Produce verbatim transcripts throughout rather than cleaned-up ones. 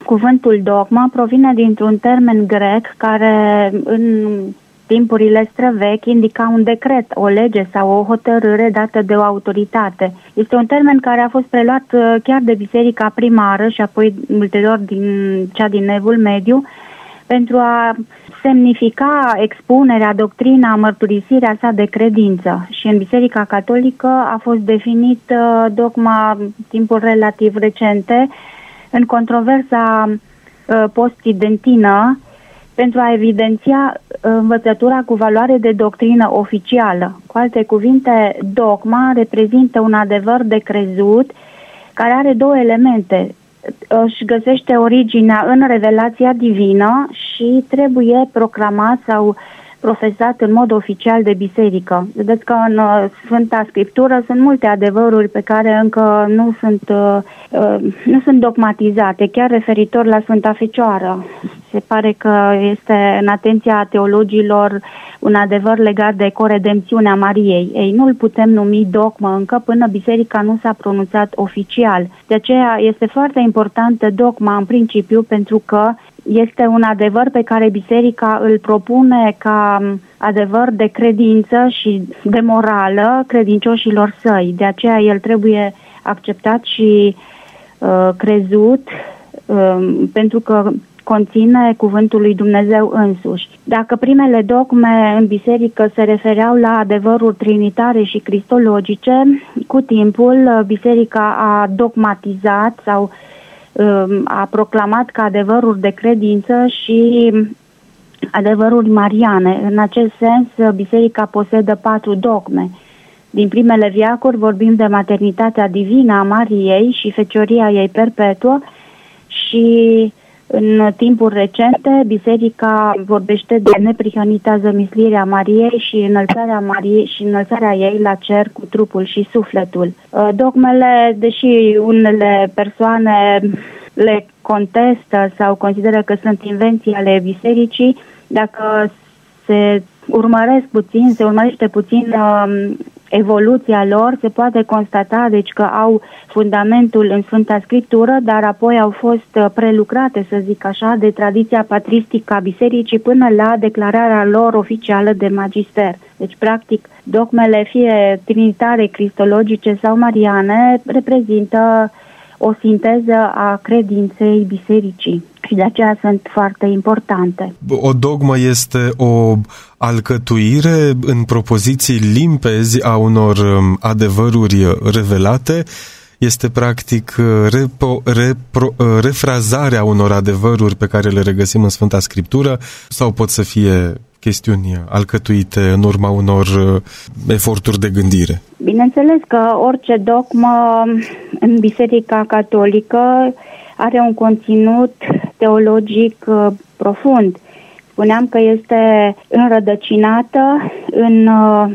Cuvântul dogma provine dintr-un termen grec care în timpurile străvechi indica un decret, o lege sau o hotărâre dată de o autoritate. Este un termen care a fost preluat chiar de biserica primară și apoi ulterior din cea din Evul Mediu pentru a semnifica expunerea, doctrina, mărturisirea sa de credință. Și în Biserica Catolică a fost definit dogma în timpuri relativ recente în controversa post-tridentină pentru a evidenția învățătura cu valoare de doctrină oficială. Cu alte cuvinte, dogma reprezintă un adevăr de crezut care are două elemente. Își găsește originea în revelația divină și trebuie proclamat sau profesat în mod oficial de biserică. Vedeți că în Sfânta Scriptură sunt multe adevăruri pe care încă nu sunt, nu sunt dogmatizate, chiar referitor la Sfânta Fecioară. Se pare că este în atenția teologilor un adevăr legat de coredempțiunea Mariei. Ei, nu-l putem numi dogmă încă până biserica nu s-a pronunțat oficial. De aceea este foarte importantă dogma în principiu pentru că este un adevăr pe care biserica îl propune ca adevăr de credință și de morală credincioșilor săi. De aceea el trebuie acceptat și uh, crezut uh, pentru că conține cuvântul lui Dumnezeu însuși. Dacă primele dogme în biserică se refereau la adevăruri trinitare și cristologice, cu timpul biserica a dogmatizat sau a proclamat ca adevăruri de credință și adevăruri mariane. În acest sens, biserica posedă patru dogme. Din primele veacuri vorbim de maternitatea divină a Mariei și fecioria ei perpetuă și în timpuri recente biserica vorbește de neprihănita zămislire a Mariei și înălțarea Mariei și înălțarea ei la cer cu trupul și sufletul. Dogmele, deși unele persoane le contestă sau consideră că sunt invenții ale bisericii, dacă se urmăresc puțin, se urmărește puțin uh, evoluția lor, se poate constata deci că au fundamentul în Sfânta Scriptură, dar apoi au fost uh, prelucrate, să zic așa, de tradiția patristică a bisericii până la declararea lor oficială de magister. Deci, practic, dogmele fie trinitare, cristologice sau mariane reprezintă o sinteză a credinței bisericii și de aceea sunt foarte importante. O dogmă este o alcătuire în propoziții limpezi a unor adevăruri revelate, este practic repo, repro, refrazarea unor adevăruri pe care le regăsim în Sfânta Scriptură sau pot să fie chestiuni alcătuite în urma unor eforturi de gândire? Bineînțeles că orice dogmă în Biserica Catolică are un conținut teologic profund. Spuneam că este înrădăcinată în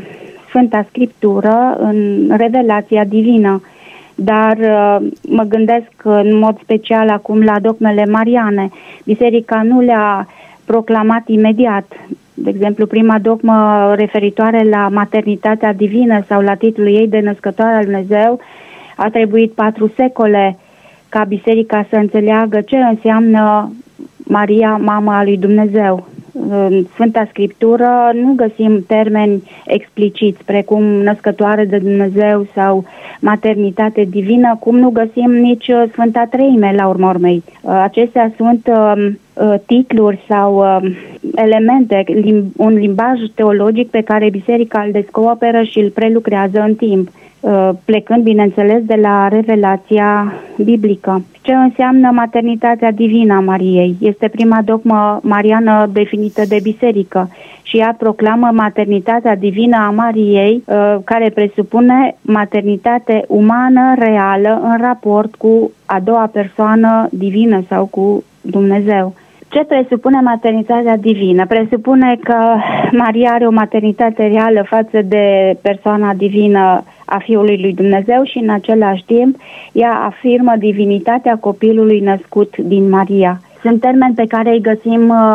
Sfânta Scriptură, în revelația divină. Dar mă gândesc în mod special acum la dogmele mariane. Biserica nu le-a proclamat imediat. De exemplu, prima dogmă referitoare la maternitatea divină sau la titlul ei de născătoare al Dumnezeu a trebuit patru secole ca biserica să înțeleagă ce înseamnă Maria, mama lui Dumnezeu. În Sfânta Scriptură nu găsim termeni expliciți, precum născătoare de Dumnezeu sau maternitate divină, cum nu găsim nici Sfânta Treime la urma urmei. Acestea sunt uh, titluri sau uh, elemente, lim- un limbaj teologic pe care biserica îl descoperă și îl prelucrează în timp, uh, plecând, bineînțeles, de la revelația biblică. Ce înseamnă maternitatea divină a Mariei? Este prima dogmă mariană definită de biserică și ea proclamă maternitatea divină a Mariei, care presupune maternitate umană, reală, în raport cu a doua persoană divină sau cu Dumnezeu. Ce presupune maternitatea divină? Presupune că Maria are o maternitate reală față de persoana divină a Fiului lui Dumnezeu și în același timp ea afirmă divinitatea copilului născut din Maria. Sunt termeni pe care îi găsim uh,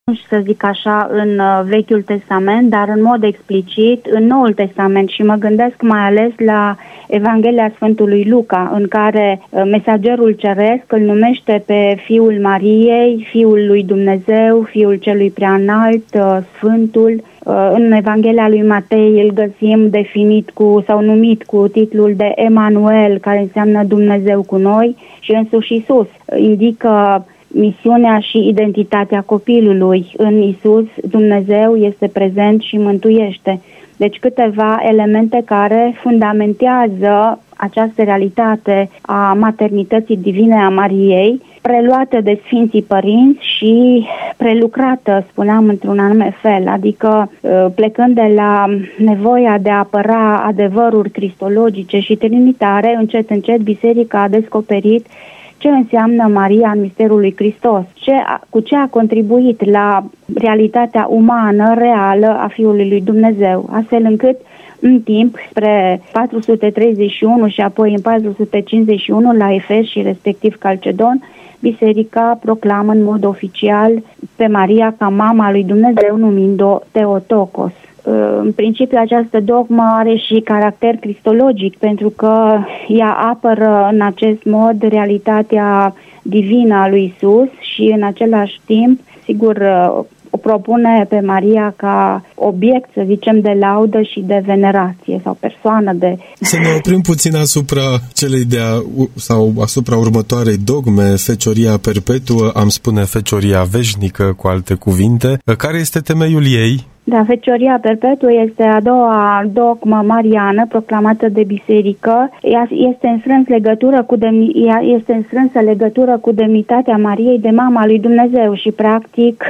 să zic așa, în Vechiul Testament, dar în mod explicit în Noul Testament, și mă gândesc mai ales la Evanghelia Sfântului Luca, în care mesagerul ceresc îl numește pe Fiul Mariei, Fiul lui Dumnezeu, Fiul celui preanalt, Sfântul. În Evanghelia lui Matei îl găsim definit cu, sau numit cu titlul de Emanuel, care înseamnă Dumnezeu cu noi, și însuși Iisus indică misiunea și identitatea copilului. În Iisus Dumnezeu este prezent și mântuiește. Deci câteva elemente care fundamentează această realitate a maternității divine a Mariei, preluată de Sfinții Părinți și prelucrată, spuneam, într-un anume fel, adică plecând de la nevoia de a apăra adevăruri cristologice și trinitare, încet, încet, Biserica a descoperit ce înseamnă Maria în misterul lui Hristos, ce, cu ce a contribuit la realitatea umană, reală a Fiului lui Dumnezeu, astfel încât în timp, spre patru sute treizeci și unu și apoi în patru sute cincizeci și unu la Efes și respectiv Calcedon, Biserica proclamă în mod oficial pe Maria ca mama lui Dumnezeu, numind-o Theotokos. În principiu, această dogmă are și caracter cristologic, pentru că ea apără în acest mod realitatea divină a lui Isus și în același timp, sigur, o propune pe Maria ca obiect, să zicem, de laudă și de venerație sau persoană de... Să ne oprim puțin asupra celei de a, sau asupra următoarei dogme, fecioria perpetuă, am spune fecioria veșnică, cu alte cuvinte. Care este temeiul ei? Da, fecioria perpetuă este a doua dogmă mariană proclamată de biserică. Ea este în strâns legătură cu demni, ea este în strânsă legătură cu demnitatea Mariei de mama lui Dumnezeu și practic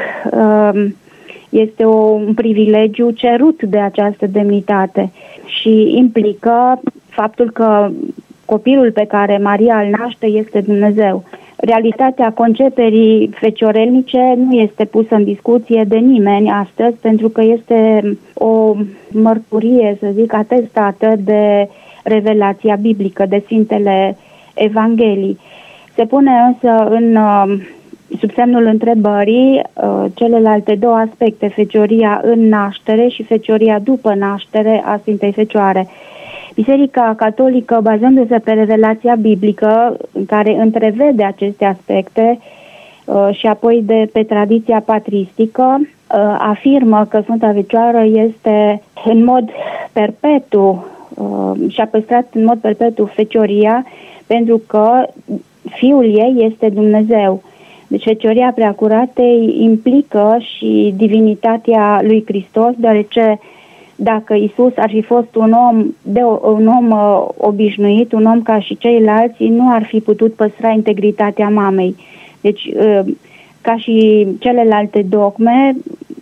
este un privilegiu cerut de această demnitate și implică faptul că copilul pe care Maria îl naște este Dumnezeu. Realitatea conceperii feciorelnice nu este pusă în discuție de nimeni astăzi, pentru că este o mărturie, să zic, atestată de revelația biblică, de Sfintele Evanghelii. Se pune însă în sub semnul întrebării celelalte două aspecte, fecioria în naștere și fecioria după naștere a Sfintei Fecioare. Biserica Catolică, bazându-se pe revelația biblică, în care întrevede aceste aspecte uh, și apoi de pe tradiția patristică, uh, afirmă că Sfânta Fecioară este în mod perpetu uh, și a păstrat în mod perpetu fecioria, pentru că Fiul ei este Dumnezeu. Deci fecioria Preacuratei implică și divinitatea lui Hristos, deoarece dacă Isus ar fi fost un om, de, un om uh, obișnuit, un om ca și ceilalți, nu ar fi putut păstra integritatea mamei. Deci, uh, ca și celelalte dogme,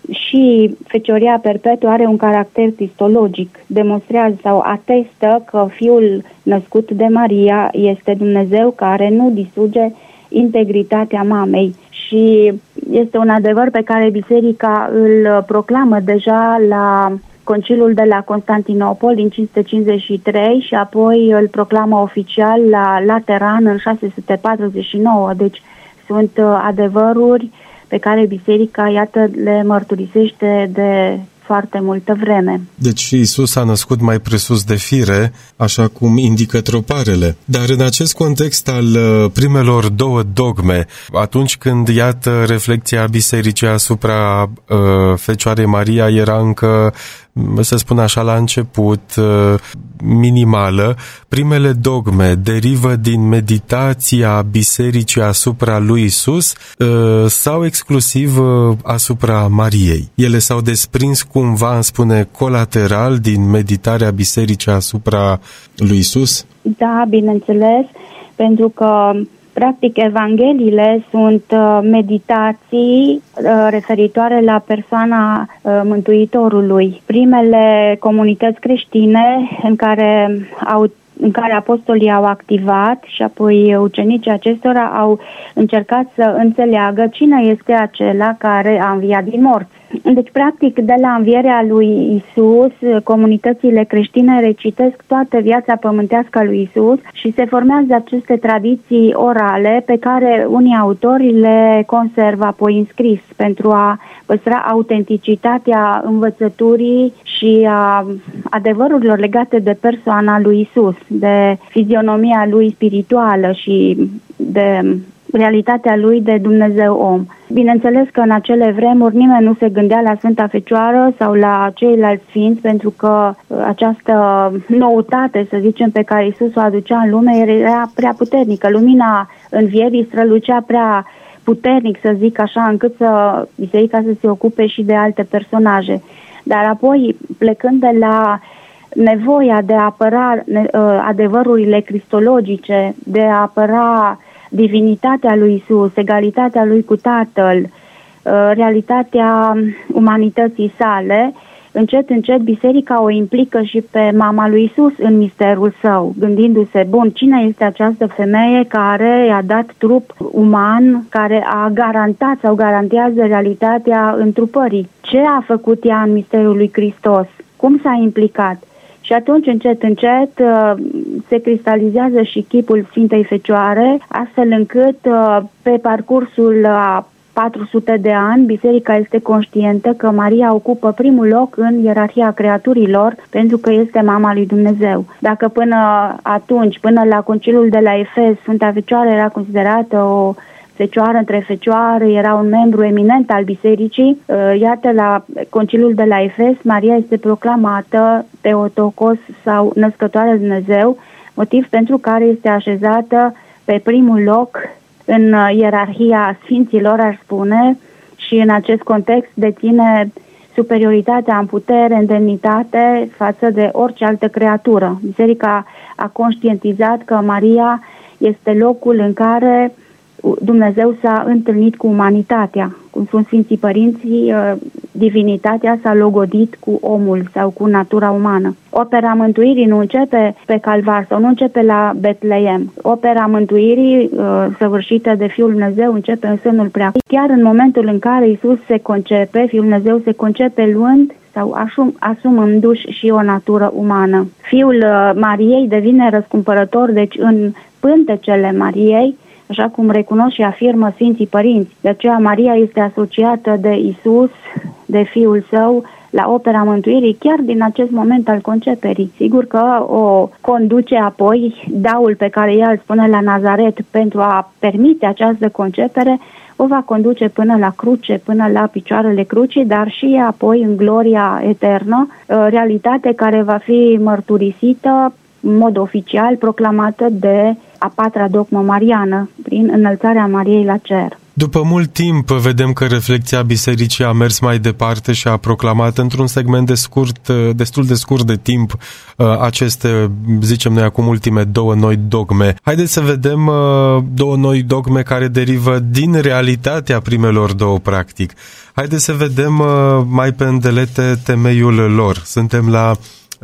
și fecioria perpetuă are un caracter cristologic. Demonstrează sau atestă că Fiul născut de Maria este Dumnezeu care nu distruge integritatea mamei. Și este un adevăr pe care Biserica îl proclamă deja la Concilul de la Constantinopol din cinci sute cincizeci și trei și apoi îl proclamă oficial la Lateran în șase sute patruzeci și nouă. Deci sunt adevăruri pe care Biserica, iată, le mărturisește de foarte multă vreme. Deci Iisus a născut mai presus de fire, așa cum indică troparele. Dar în acest context al primelor două dogme, atunci când, iată, reflecția bisericii asupra uh, Fecioarei Maria era încă, să spun așa, la început, uh, minimală, primele dogme derivă din meditația bisericii asupra lui Iisus uh, sau exclusiv uh, asupra Mariei. Ele s-au desprins cumva, îmi spune, colateral din meditarea bisericii asupra lui Iisus? Da, bineînțeles, pentru că practic evangheliile sunt uh, meditații uh, referitoare la persoana uh, Mântuitorului. Primele comunități creștine în care au în care apostolii au activat și apoi ucenicii acestora au încercat să înțeleagă cine este acela care a înviat din morți. Deci, practic, de la învierea lui Isus, comunitățile creștine recitesc toată viața pământească a lui Isus și se formează aceste tradiții orale pe care unii autori le conservă apoi în scris pentru a păstra autenticitatea învățăturii și a adevărurilor legate de persoana lui Isus, de fizionomia lui spirituală și de realitatea lui de Dumnezeu om. Bineînțeles că în acele vremuri nimeni nu se gândea la Sfânta Fecioară sau la ceilalți sfinți, pentru că această noutate, să zicem, pe care Iisus o aducea în lume era prea puternică. Lumina învierii strălucea prea puternic, să zic așa, încât să biserica să se ocupe și de alte personaje. Dar apoi, plecând de la nevoia de a apăra adevărurile cristologice, de a apăra divinitatea lui Isus, egalitatea lui cu Tatăl, realitatea umanității sale, încet, încet biserica o implică și pe mama lui Isus în misterul său, gândindu-se, bun, cine este această femeie care i-a dat trup uman, care a garantat sau garantează realitatea întrupării? Ce a făcut ea în misterul lui Hristos? Cum s-a implicat? Și atunci, încet, încet, se cristalizează și chipul Sfintei Fecioare, astfel încât, pe parcursul a patru sute de ani, biserica este conștientă că Maria ocupă primul loc în ierarhia creaturilor, pentru că este mama lui Dumnezeu. Dacă până atunci, până la Conciliul de la Efes, Sfânta Fecioară era considerată o fecioară între fecioare, era un membru eminent al bisericii, iată, la Conciliul de la Efes, Maria este proclamată Theotokos sau născătoarea Dumnezeu, motiv pentru care este așezată pe primul loc în ierarhia sfinților, aș spune, și în acest context deține superioritatea în putere, în demnitate față de orice altă creatură. Biserica a conștientizat că Maria este locul în care Dumnezeu s-a întâlnit cu umanitatea. Cum spun Sfinții Părinții, divinitatea s-a logodit cu omul sau cu natura umană. Opera mântuirii nu începe pe Calvar sau nu începe la Betleem. Opera mântuirii săvârșită de Fiul Dumnezeu începe în sânul prea. Chiar în momentul în care Iisus se concepe, Fiul Dumnezeu se concepe luând sau asum, asumându-și și o natură umană. Fiul Mariei devine răscumpărător, deci în pântecele Mariei, așa cum recunosc și afirmă Sfinții Părinți. De aceea Maria este asociată de Isus, de Fiul Său, la opera mântuirii, chiar din acest moment al conceperii. Sigur că o conduce apoi daul pe care ea îl spune la Nazaret pentru a permite această concepere, o va conduce până la cruce, până la picioarele crucii, dar și apoi în gloria eternă, realitate care va fi mărturisită în mod oficial, proclamată de a patra dogmă mariană, prin înălțarea Mariei la cer. După mult timp, vedem că reflecția bisericii a mers mai departe și a proclamat într-un segment de scurt, destul de scurt de timp aceste, zicem noi acum, ultime două noi dogme. Haideți să vedem două noi dogme care derivă din realitatea primelor două, practic. Haideți să vedem mai pe îndelete temeiul lor. Suntem la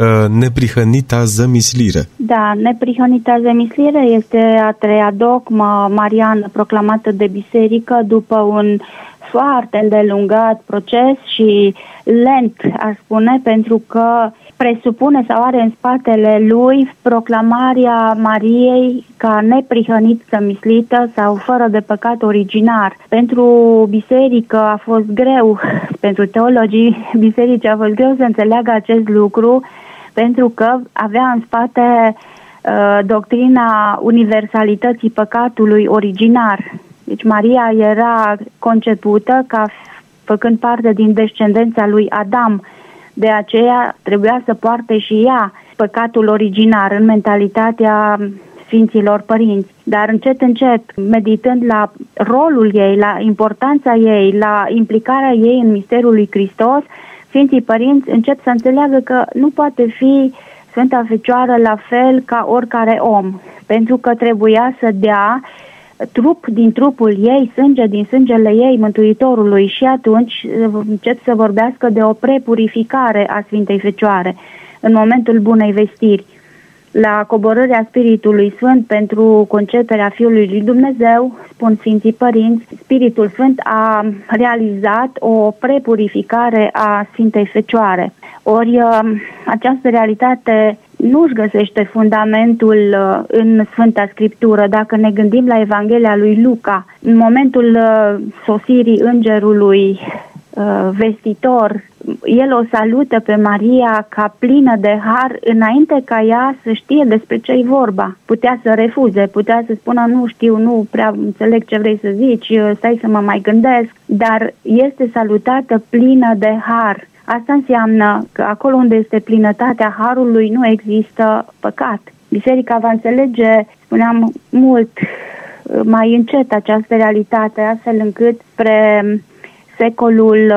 neprihănita zămislire. Da, neprihănita zămislire este a treia dogmă mariană proclamată de biserică după un foarte îndelungat proces și lent, aș spune, pentru că presupune sau are în spatele lui proclamarea Mariei ca neprihănit zămislită sau fără de păcat originar. Pentru biserică a fost greu, pentru teologii bisericii a fost greu să înțeleagă acest lucru, pentru că avea în spate uh, doctrina universalității păcatului originar. Deci Maria era concepută ca făcând parte din descendența lui Adam, de aceea trebuia să poarte și ea păcatul originar în mentalitatea Sfinților Părinți. Dar încet, încet, meditând la rolul ei, la importanța ei, la implicarea ei în misterul lui Hristos, Sfinții Părinți încep să înțeleagă că nu poate fi Sfânta Fecioară la fel ca oricare om, pentru că trebuia să dea trup din trupul ei, sânge din sângele ei Mântuitorului, și atunci încep să vorbească de o prepurificare a Sfintei Fecioare în momentul bunei vestiri. la coborârea Spiritului Sfânt pentru conceperea Fiului lui Dumnezeu, spun Sfinții Părinți, Spiritul Sfânt a realizat o prepurificare a Sfintei Fecioare. Ori această realitate nu își găsește fundamentul în Sfânta Scriptură. Dacă ne gândim la Evanghelia lui Luca, în momentul sosirii îngerului vestitor, el o salută pe Maria ca plină de har înainte ca ea să știe despre ce-i vorba. Putea să refuze, putea să spună nu știu, nu prea înțeleg ce vrei să zici, stai să mă mai gândesc, dar este salutată plină de har. Asta înseamnă că acolo unde este plinătatea harului nu există păcat. Biserica va înțelege, spuneam, mult mai încet această realitate, astfel încât spre secolul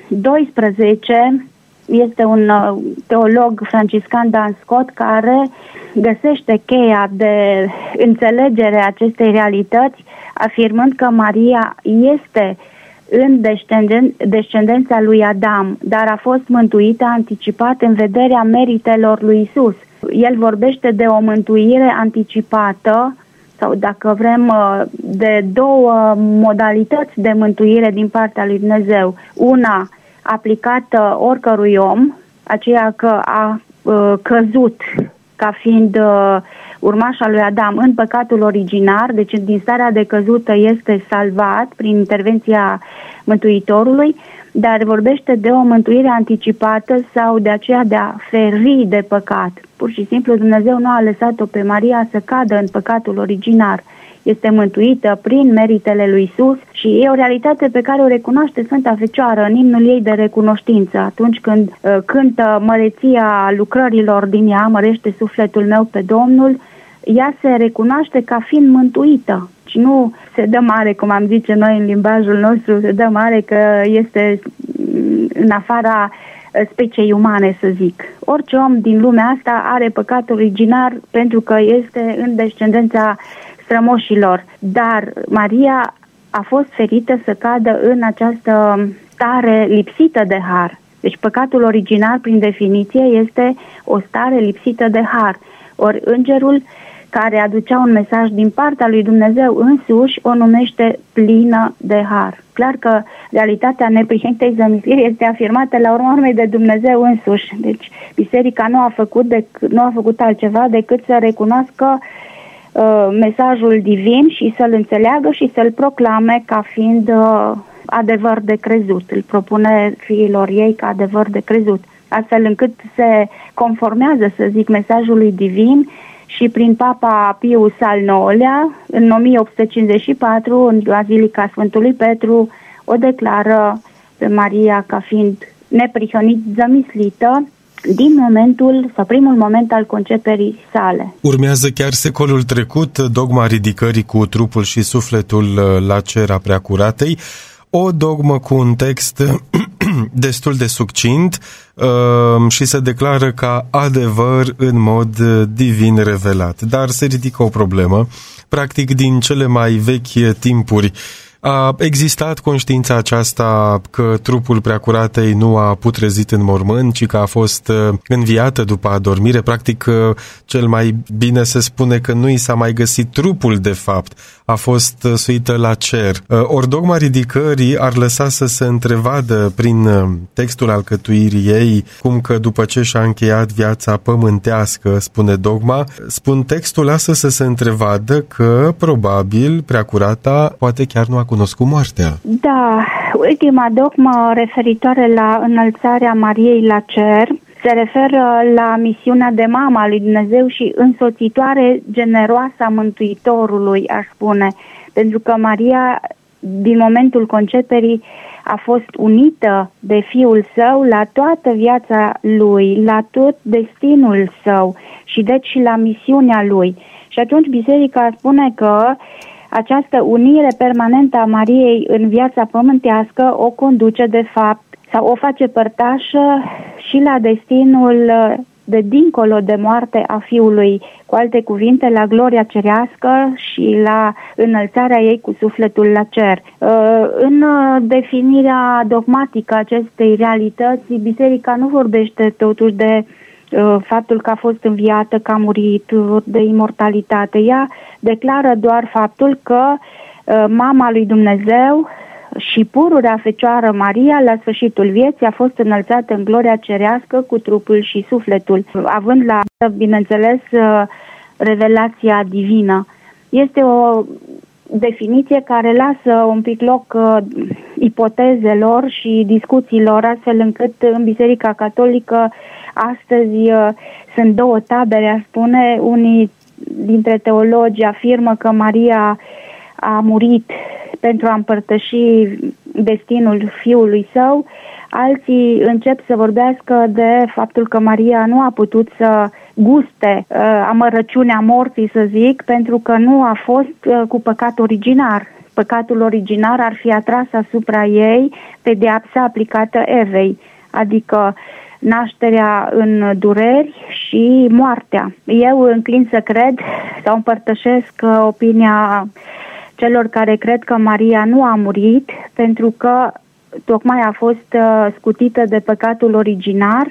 doisprezece este un teolog franciscan, Dan Scott, care găsește cheia de înțelegere a acestei realități, afirmând că Maria este în descenden- descendența lui Adam, dar a fost mântuită anticipat în vederea meritelor lui Isus. El vorbește de o mântuire anticipată, sau dacă vrem, de două modalități de mântuire din partea lui Dumnezeu. Una aplicată oricărui om, aceea că a căzut ca fiind urmașa lui Adam în păcatul originar, deci din starea de căzută este salvat prin intervenția Mântuitorului, dar vorbește de o mântuire anticipată sau de aceea de a feri de păcat. Pur și simplu Dumnezeu nu a lăsat-o pe Maria să cadă în păcatul originar. Este mântuită prin meritele lui Isus și e o realitate pe care o recunoaște Sfânta Fecioară în imnul ei de recunoștință. Atunci când uh, cântă măreția lucrărilor din ea, mărește sufletul meu pe Domnul, ea se recunoaște ca fiind mântuită. Și nu se dă mare, cum am zice noi în limbajul nostru, se dă mare că este în afara speciei umane, să zic. Orice om din lumea asta are păcat originar pentru că este în descendența strămoșilor, dar Maria a fost ferită să cadă în această stare lipsită de har. Deci păcatul originar, prin definiție, este o stare lipsită de har. Ori îngerul care aducea un mesaj din partea lui Dumnezeu însuși o numește plină de har. Clar că realitatea neprihănitei zămisliri este afirmată la urma urmei de Dumnezeu însuși. Deci biserica nu a făcut, dec- nu a făcut altceva decât să recunoască uh, mesajul divin și să-l înțeleagă și să-l proclame ca fiind uh, adevăr de crezut. Îl propune fiilor ei ca adevăr de crezut. Astfel încât se conformează, să zic, mesajului divin și prin Papa Pius al nouălea, în o mie opt sute cincizeci și patru, în Bazilica Sfântului Petru, o declară pe Maria ca fiind neprihănit zămislită din momentul sau primul moment al conceperii sale. Urmează chiar secolul trecut dogma ridicării cu trupul și sufletul la cer a Preacuratei, o dogmă cu un text destul de succint uh, și se declară ca adevăr în mod divin revelat. Dar se ridică o problemă. Practic, din cele mai vechi timpuri a existat conștiința aceasta că trupul Preacuratei nu a putrezit în mormânt, ci că a fost înviată după adormire. Practic, cel mai bine se spune că nu i s-a mai găsit trupul, de fapt. A fost suită la cer. Ori dogma ridicării ar lăsa să se întrevadă prin textul alcătuirii ei, cum că după ce și-a încheiat viața pământească, spune dogma, spun textul, lasă să se întrevadă că, probabil, Preacurata poate chiar nu a cunoscut moartea. Da, ultima dogmă referitoare la înălțarea Mariei la cer se referă la misiunea de mamă a lui Dumnezeu și însoțitoare generoasă a Mântuitorului, aș spune, pentru că Maria, din momentul conceperii, a fost unită de Fiul Său la toată viața Lui, la tot destinul Său și deci și la misiunea Lui. Și atunci Biserica spune că această unire permanentă a Mariei în viața pământească o conduce de fapt sau o face părtașă și la destinul de dincolo de moarte a Fiului, cu alte cuvinte, la gloria cerească și la înălțarea ei cu sufletul la cer. În definirea dogmatică acestei realități, Biserica nu vorbește totuși de faptul că a fost înviată, că a murit, de imortalitate. Ea declară doar faptul că mama lui Dumnezeu și pururea Fecioară Maria, la sfârșitul vieții, a fost înălțată în gloria cerească cu trupul și sufletul, având la, bineînțeles, revelația divină. Este o definiție care lasă un pic loc uh, ipotezelor și discuțiilor, astfel încât în Biserica Catolică astăzi uh, sunt două tabere, aș spune. Unii dintre teologi afirmă că Maria a murit pentru a împărtăși destinul fiului său, alții încep să vorbească de faptul că Maria nu a putut să guste uh, amărăciunea morții, să zic, pentru că nu a fost uh, cu păcat originar. Păcatul originar ar fi atras asupra ei pedeapsa aplicată Evei, adică nașterea în dureri și moartea. Eu înclin să cred sau împărtășesc uh, opinia celor care cred că Maria nu a murit pentru că tocmai a fost uh, scutită de păcatul originar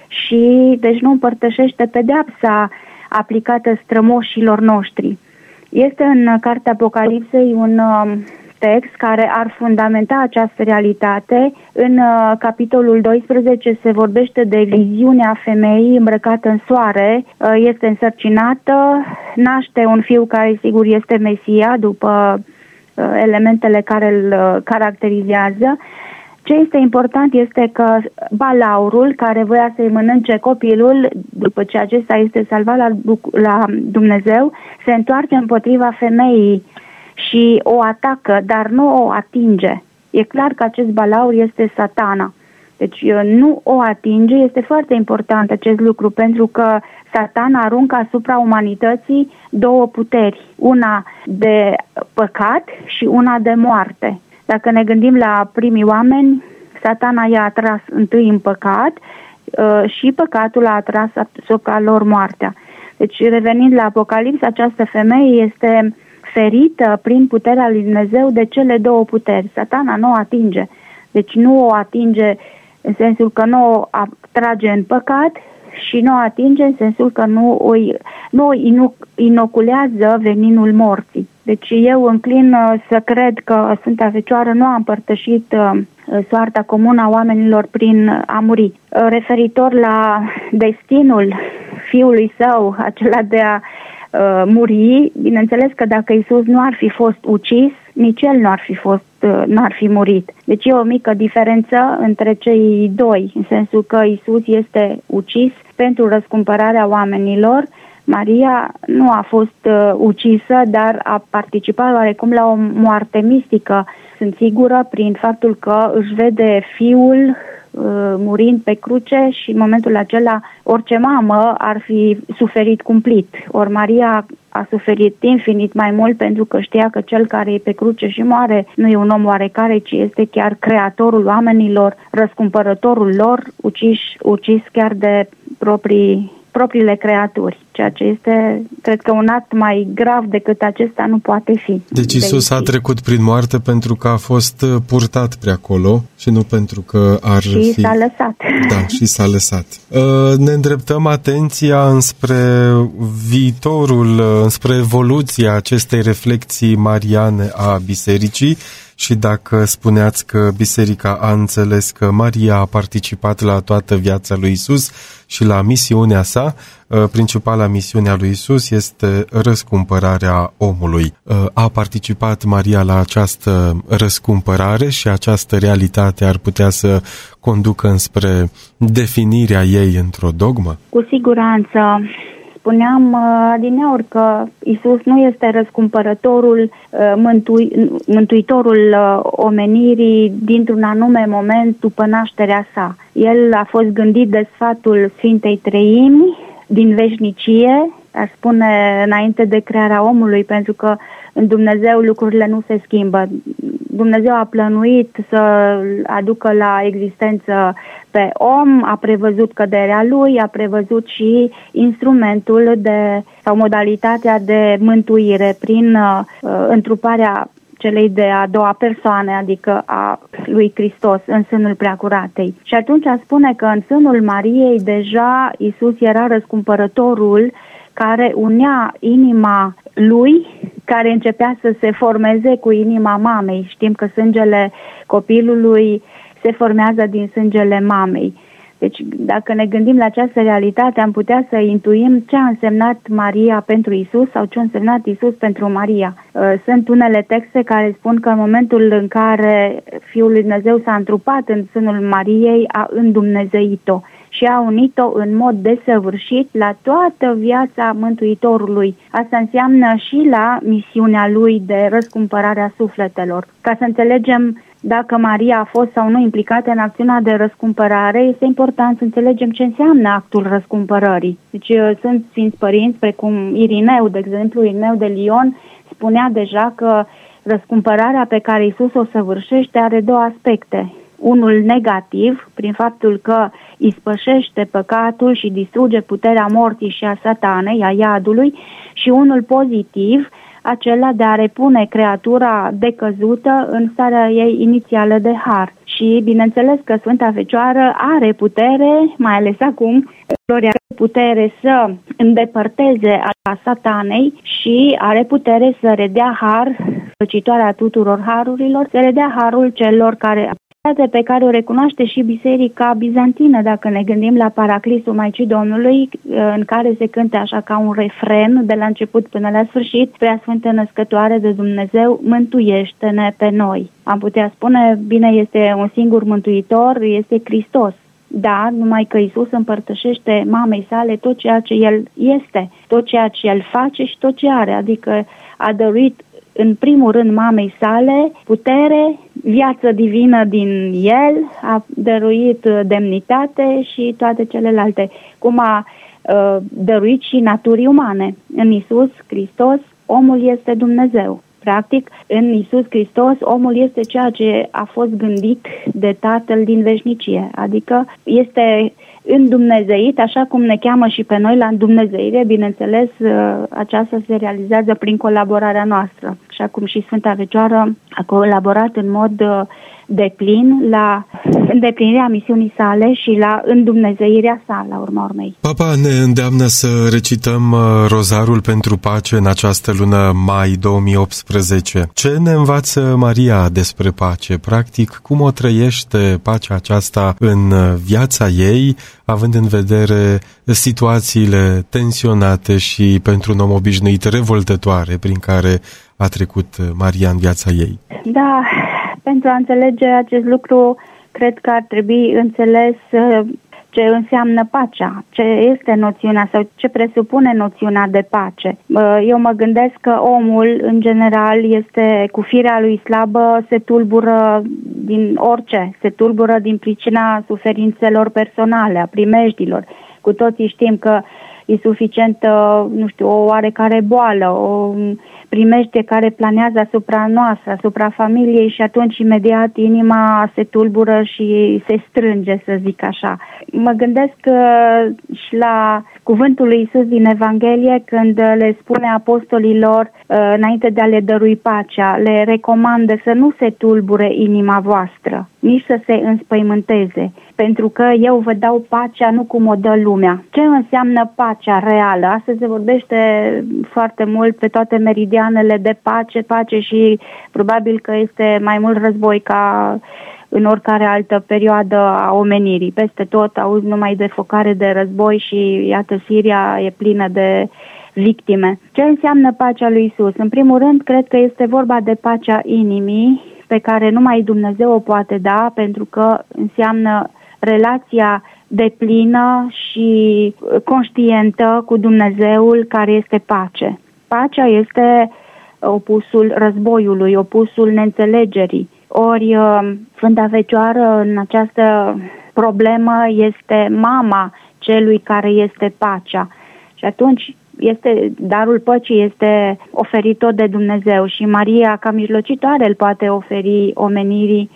și deci nu împărtășește pedeapsa aplicată strămoșilor noștri. Este în Cartea Apocalipsei un uh, text care ar fundamenta această realitate. În uh, capitolul doisprezece se vorbește de viziunea femeii îmbrăcată în soare, uh, este însărcinată, naște un fiu care sigur este Mesia după uh, elementele care îl uh, caracterizează. Ce este important este că balaurul, care voia să-i mănânce copilul, după ce acesta este salvat la, la Dumnezeu, se întoarce împotriva femeii și o atacă, dar nu o atinge. E clar că acest balaur este Satana. Deci nu o atinge, este foarte important acest lucru, pentru că Satana aruncă asupra umanității două puteri, una de păcat și una de moarte. Dacă ne gândim la primii oameni, Satana i-a atras întâi în păcat uh, și păcatul a atras asupra lor moartea. Deci, revenind la Apocalips, această femeie este ferită prin puterea lui Dumnezeu de cele două puteri. Satana nu o atinge. Deci nu o atinge în sensul că nu o atrage în păcat și nu o atinge în sensul că nu o, nu o inoculează veninul morții. Deci eu înclin să cred că Sfânta Fecioară nu a împărtășit soarta comună a oamenilor prin a muri. Referitor la destinul fiului său, acela de a uh, muri, bineînțeles că dacă Iisus nu ar fi fost ucis, nici el nu ar fi fost, uh, nu ar fi murit. Deci e o mică diferență între cei doi, în sensul că Iisus este ucis pentru răscumpărarea oamenilor. Maria nu a fost uh, ucisă, dar a participat oarecum la o moarte mistică. Sunt sigură prin faptul că își vede fiul uh, murind pe cruce și în momentul acela orice mamă ar fi suferit cumplit. Ori Maria a suferit infinit mai mult pentru că știa că cel care e pe cruce și moare nu e un om oarecare, ci este chiar creatorul oamenilor, răscumpărătorul lor, ucis, ucis chiar de proprii propriile creaturi, ceea ce este, cred că un act mai grav decât acesta nu poate fi. Deci Iisus a trecut prin moarte pentru că a fost purtat pre acolo și nu pentru că ar și fi... Și s-a lăsat. Da, și s-a lăsat. Ne îndreptăm atenția înspre viitorul, înspre evoluția acestei reflexii mariane a bisericii. Și dacă spuneați că biserica a înțeles că Maria a participat la toată viața lui Isus și la misiunea sa, principala misiune a lui Isus este răscumpărarea omului. A participat Maria la această răscumpărare și această realitate ar putea să conducă înspre definirea ei într-o dogmă? Cu siguranță. Spuneam adineauri că Iisus nu este răscumpărătorul, mântui, mântuitorul omenirii dintr-un anume moment după nașterea sa. El a fost gândit de sfatul Sfintei Treimi din veșnicie, aș spune înainte de crearea omului, pentru că în Dumnezeu lucrurile nu se schimbă. Dumnezeu a plănuit să aducă la existență pe om, a prevăzut căderea lui, a prevăzut și instrumentul de, sau modalitatea de mântuire prin uh, întruparea celei de a doua persoane, adică a lui Hristos în sânul Preacuratei. Și atunci spune că în sânul Mariei deja Iisus era răscumpărătorul care unea inima lui, care începea să se formeze cu inima mamei. Știm că sângele copilului se formează din sângele mamei. Deci, dacă ne gândim la această realitate, am putea să intuim ce a însemnat Maria pentru Isus sau ce a însemnat Isus pentru Maria. Sunt unele texte care spun că în momentul în care Fiul lui Dumnezeu s-a întrupat în sânul Mariei, a îndumnezeit-o și a unit-o în mod desăvârșit la toată viața Mântuitorului. Asta înseamnă și la misiunea lui de răscumpărare a sufletelor. Ca să înțelegem dacă Maria a fost sau nu implicată în acțiunea de răscumpărare, este important să înțelegem ce înseamnă actul răscumpărării. Deci sunt sfinți părinți, precum Irineu, de exemplu, Irineu de Lion, spunea deja că răscumpărarea pe care Iisus o săvârșește are două aspecte. Unul negativ, prin faptul că ispășește păcatul și distruge puterea morții și a satanei, a iadului, și unul pozitiv, acela de a repune creatura decăzută în starea ei inițială de har. Și bineînțeles că Sfânta Fecioară are putere, mai ales acum, are putere să îndepărteze a satanei și are putere să redea har, făcitoarea tuturor harurilor, să redea harul celor care pe care o recunoaște și Biserica Bizantină, dacă ne gândim la Paraclisul Maicii Domnului, în care se cânte așa ca un refren de la început până la sfârșit: Preasfântă Născătoare de Dumnezeu, mântuiește-ne pe noi. Am putea spune, bine, este un singur mântuitor, este Hristos. Da, numai că Iisus împărtășește mamei sale tot ceea ce El este, tot ceea ce El face și tot ce are, adică a dăruit în primul rând mamei sale putere, viață divină din el, a dăruit demnitate și toate celelalte, cum a uh, dăruit și naturii umane. În Iisus Hristos, omul este Dumnezeu. Practic, în Iisus Hristos, omul este ceea ce a fost gândit de Tatăl din veșnicie, adică este îndumnezeit, așa cum ne cheamă și pe noi la îndumnezeire. Bineînțeles, aceasta se realizează prin colaborarea noastră, așa cum și Sfânta Fecioară a colaborat în mod deplin la îndeplinirea misiunii sale și la îndumnezeirea sa, la urma urmei. Papa ne îndeamnă să recităm rozarul pentru pace în această lună mai două mii optsprezece. Ce ne învață Maria despre pace? Practic, cum o trăiește pacea aceasta în viața ei, având în vedere situațiile tensionate și pentru un om obișnuit revoltătoare prin care a trecut Maria în viața ei? Da, pentru a înțelege acest lucru, cred că ar trebui înțeles ce înseamnă pacea, ce este noțiunea sau ce presupune noțiunea de pace. Eu mă gândesc că omul, în general, este cu firea lui slabă, se tulbură din orice, se tulbură din pricina suferințelor personale, a primejdilor. Cu toții știm că e suficientă, nu știu, o oarecare boală, o primejdie care planează asupra noastră, asupra familiei și atunci imediat inima se tulbură și se strânge, să zic așa. Mă gândesc și la cuvântul lui Iisus din Evanghelie când le spune apostolilor înainte de a le dărui pacea, le recomandă să nu se tulbure inima voastră, nici să se înspăimânteze, pentru că eu vă dau pacea nu cum o dă lumea. Ce înseamnă pacea reală? Astăzi se vorbește foarte mult pe toate meridianele de pace, pace și probabil că este mai mult război ca în oricare altă perioadă a omenirii. Peste tot auzi numai de focare de război și iată Siria e plină de victime. Ce înseamnă pacea lui Iisus? În primul rând, cred că este vorba de pacea inimii, pe care numai Dumnezeu o poate da, pentru că înseamnă relația deplină și conștientă cu Dumnezeul, care este pace. Pacea este opusul războiului, opusul neînțelegerii. Ori Sfânta Fecioară în această problemă este mama celui care este pacea. Și atunci este, darul păcii este oferit tot de Dumnezeu și Maria ca mijlocitoare îl poate oferi omenirii și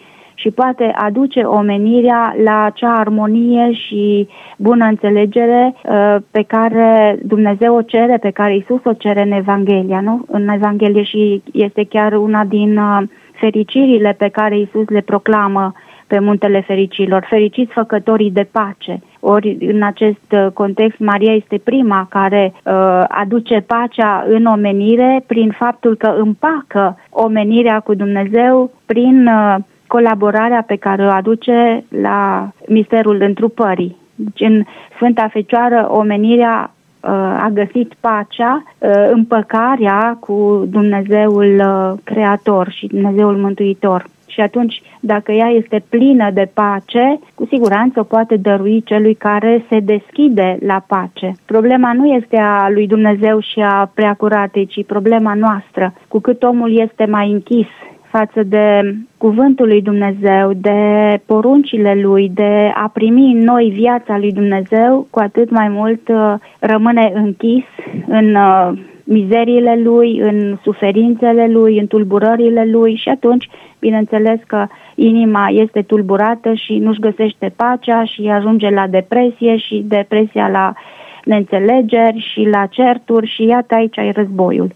și poate aduce omenirea la acea armonie și bună înțelegere uh, pe care Dumnezeu o cere, pe care Iisus o cere în Evanghelia, nu? În Evanghelie, și este chiar una din uh, fericirile pe care Iisus le proclamă pe Muntele Fericirilor, fericiți făcătorii de pace. Ori în acest context Maria este prima care uh, aduce pacea în omenire prin faptul că împacă omenirea cu Dumnezeu prin uh, colaborarea pe care o aduce la misterul întrupării. Deci în Sfânta Fecioară omenirea uh, a găsit pacea, uh, împăcarea cu Dumnezeul uh, Creator și Dumnezeul Mântuitor. Și atunci, dacă ea este plină de pace, cu siguranță o poate dărui celui care se deschide la pace. Problema nu este a lui Dumnezeu și a Preacuratei, ci problema noastră. Cu cât omul este mai închis față de cuvântul lui Dumnezeu, de poruncile lui, de a primi în noi viața lui Dumnezeu, cu atât mai mult uh, rămâne închis în uh, mizeriile lui, în suferințele lui, în tulburările lui și atunci, bineînțeles că inima este tulburată și nu-și găsește pacea și ajunge la depresie și depresia la neînțelegeri și la certuri și iată aici e războiul.